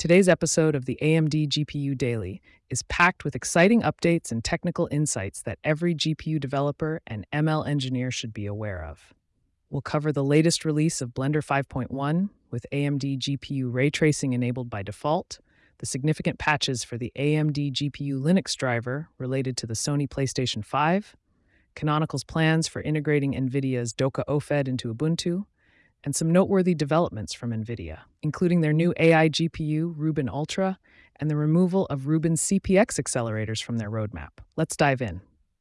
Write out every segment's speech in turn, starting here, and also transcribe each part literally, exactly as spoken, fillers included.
Today's episode of the A M D G P U Daily is packed with exciting updates and technical insights that every G P U developer and M L engineer should be aware of. We'll cover the latest release of Blender five point one with A M D G P U ray tracing enabled by default, the significant patches for the A M D G P U Linux driver related to the Sony PlayStation five, Canonical's plans for integrating NVIDIA's Doka O F E D into Ubuntu, and some noteworthy developments from NVIDIA, including their new A I G P U, Rubin Ultra, and the removal of Rubin C P X accelerators from their roadmap. Let's dive in.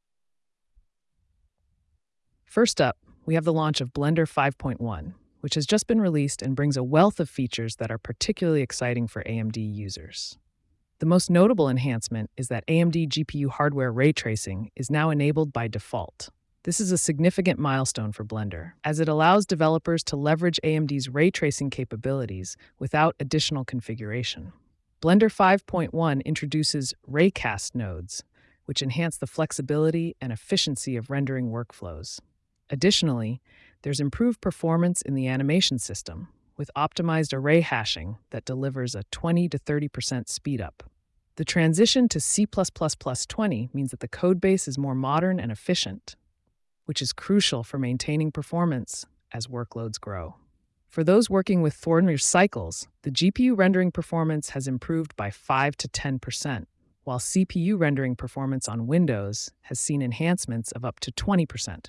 First up, we have the launch of Blender five point one, which has just been released and brings a wealth of features that are particularly exciting for A M D users. The most notable enhancement is that A M D G P U hardware ray tracing is now enabled by default. This is a significant milestone for Blender, as it allows developers to leverage A M D's ray tracing capabilities without additional configuration. Blender five point one introduces raycast nodes, which enhance the flexibility and efficiency of rendering workflows. Additionally, there's improved performance in the animation system, with optimized array hashing that delivers a twenty to thirty percent speedup. The transition to C plus plus plus twenty means that the codebase is more modern and efficient, which is crucial for maintaining performance as workloads grow. For those working with Thornmere cycles, the G P U rendering performance has improved by five to ten percent, while C P U rendering performance on Windows has seen enhancements of up to twenty percent.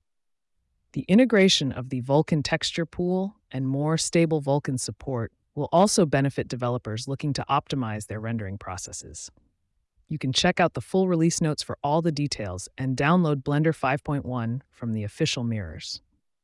The integration of the Vulkan texture pool and more stable Vulkan support will also benefit developers looking to optimize their rendering processes. You can check out the full release notes for all the details and download Blender five point one from the official mirrors.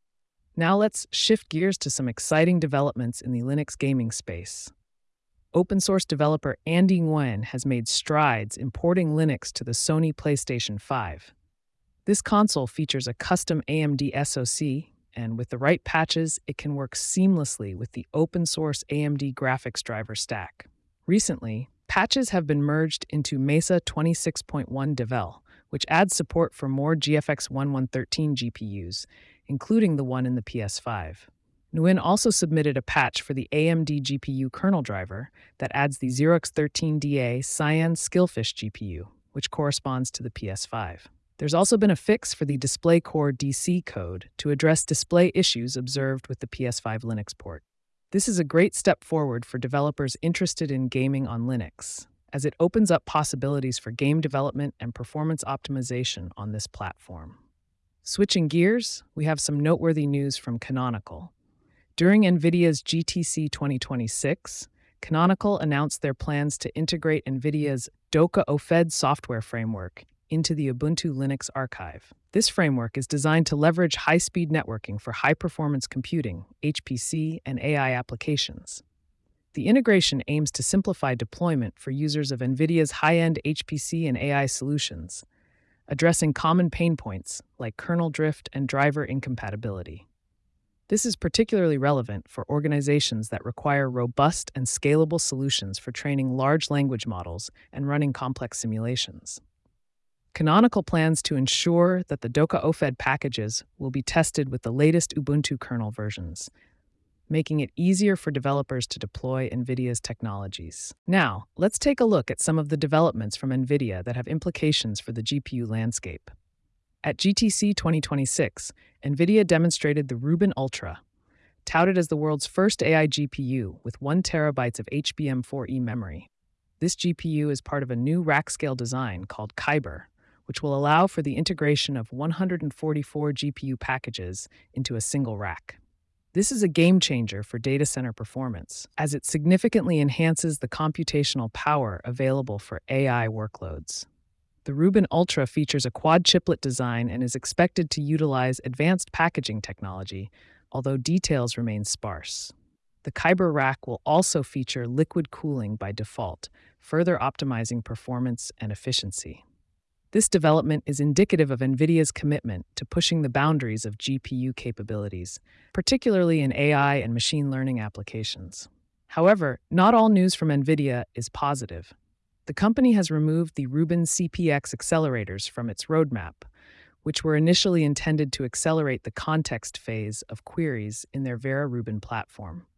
Now let's shift gears to some exciting developments in the Linux gaming space. Open source developer Andy Nguyen has made strides importing Linux to the Sony PlayStation five. This console features a custom A M D S O C, and with the right patches, it can work seamlessly with the open source A M D graphics driver stack. Recently, patches have been merged into Mesa twenty-six point one Devel, which adds support for more G F X eleven thirteen G P Us, including the one in the P S five. Nguyen also submitted a patch for the A M D G P U kernel driver that adds the Xerox thirteen D A Cyan Skillfish G P U, which corresponds to the P S five. There's also been a fix for the DisplayCore D C code to address display issues observed with the P S five Linux port. This is a great step forward for developers interested in gaming on Linux, as it opens up possibilities for game development and performance optimization on this platform. Switching gears, we have some noteworthy news from Canonical. During NVIDIA's G T C twenty twenty-six, Canonical announced their plans to integrate NVIDIA's Doka O F E D software framework into the Ubuntu Linux archive. This framework is designed to leverage high-speed networking for high-performance computing, H P C, and A I applications. The integration aims to simplify deployment for users of NVIDIA's high-end H P C and A I solutions, addressing common pain points like kernel drift and driver incompatibility. This is particularly relevant for organizations that require robust and scalable solutions for training large language models and running complex simulations. Canonical plans to ensure that the Doka O F E D packages will be tested with the latest Ubuntu kernel versions, making it easier for developers to deploy NVIDIA's technologies. Now, let's take a look at some of the developments from NVIDIA that have implications for the G P U landscape. At G T C twenty twenty-six, NVIDIA demonstrated the Rubin Ultra, touted as the world's first A I G P U with one terabyte of H B M four E memory. This G P U is part of a new rack-scale design called Kyber, which will allow for the integration of one hundred forty-four G P U packages into a single rack. This is a game changer for data center performance, as it significantly enhances the computational power available for A I workloads. The Rubin Ultra features a quad-chiplet design and is expected to utilize advanced packaging technology, although details remain sparse. The Kyber rack will also feature liquid cooling by default, further optimizing performance and efficiency. This development is indicative of NVIDIA's commitment to pushing the boundaries of G P U capabilities, particularly in A I and machine learning applications. However, not all news from NVIDIA is positive. The company has removed the Rubin C P X accelerators from its roadmap, which were initially intended to accelerate the context phase of queries in their Vera Rubin platform.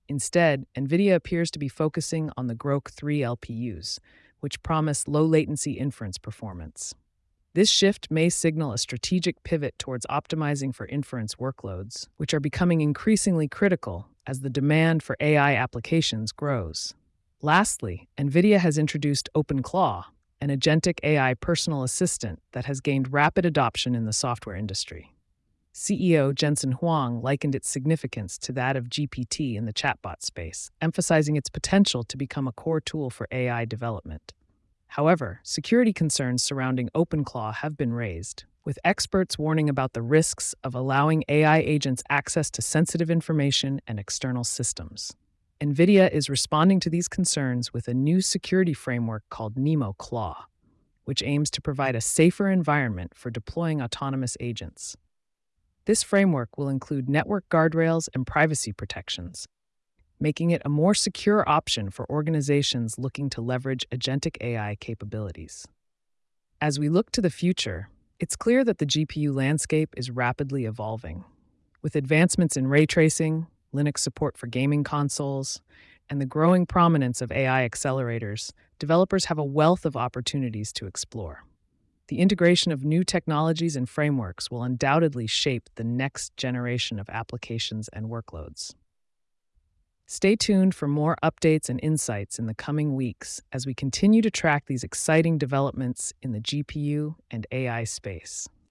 Instead, NVIDIA appears to be focusing on the Grok three L P Us, which promise low latency inference performance. This shift may signal a strategic pivot towards optimizing for inference workloads, which are becoming increasingly critical as the demand for A I applications grows. Lastly, NVIDIA has introduced OpenClaw, an agentic A I personal assistant that has gained rapid adoption in the software industry. C E O Jensen Huang likened its significance to that of G P T in the chatbot space, emphasizing its potential to become a core tool for A I development. However, security concerns surrounding OpenClaw have been raised, with experts warning about the risks of allowing A I agents access to sensitive information and external systems. NVIDIA is responding to these concerns with a new security framework called NemoClaw, which aims to provide a safer environment for deploying autonomous agents. This framework will include network guardrails and privacy protections, making it a more secure option for organizations looking to leverage agentic A I capabilities. As we look to the future, it's clear that the G P U landscape is rapidly evolving. With advancements in ray tracing, Linux support for gaming consoles, and the growing prominence of A I accelerators, developers have a wealth of opportunities to explore. The integration of new technologies and frameworks will undoubtedly shape the next generation of applications and workloads. Stay tuned for more updates and insights in the coming weeks as we continue to track these exciting developments in the G P U and A I space.